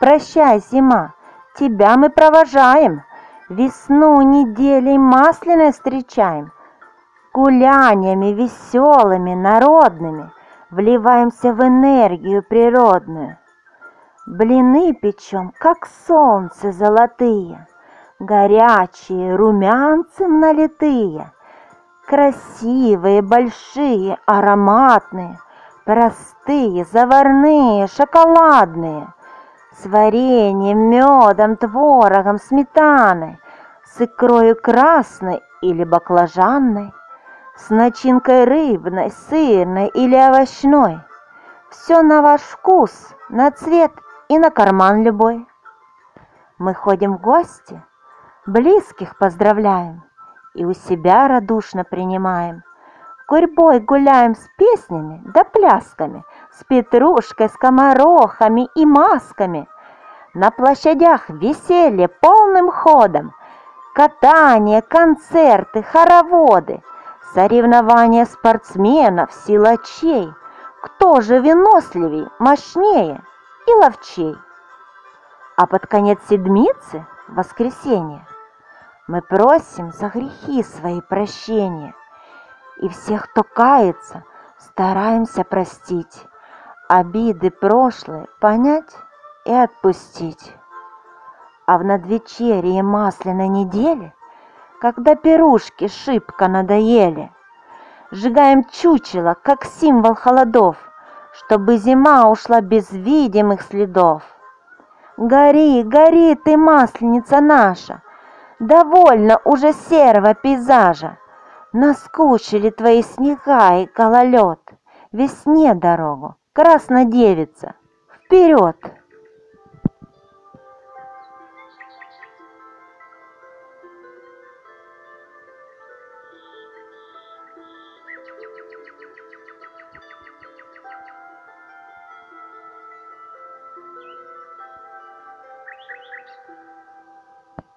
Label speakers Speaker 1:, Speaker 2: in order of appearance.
Speaker 1: Прощай, зима, тебя мы провожаем, весну неделей масляной встречаем, гуляниями веселыми, народными вливаемся в энергию природную. Блины печем, как солнце золотые, горячие, румянцем налитые, красивые, большие, ароматные, простые, заварные, шоколадные, с вареньем, медом, творогом, сметаной, с икрою красной или баклажанной, с начинкой рыбной, сырной или овощной. Все на ваш вкус, на цвет и на карман любой. Мы ходим в гости, близких поздравляем и у себя радушно принимаем. Гурьбой гуляем с песнями да плясками, с петрушкой, скоморохами и масками. На площадях веселье полным ходом, катание, концерты, хороводы, соревнования спортсменов, силачей. Кто же выносливей, мощнее и ловчей? А под конец седмицы, в воскресенье, мы просим за грехи свои прощения. И всех, кто кается, стараемся простить, обиды прошлые понять и отпустить. А в надвечерье масляной недели, когда пирушки шибко надоели, сжигаем чучело, как символ холодов, чтобы зима ушла без видимых следов. Гори, гори ты, масленица наша, довольно уже серого пейзажа. Наскучили твои снега и гололед, весне дорогу, красная девица, вперед!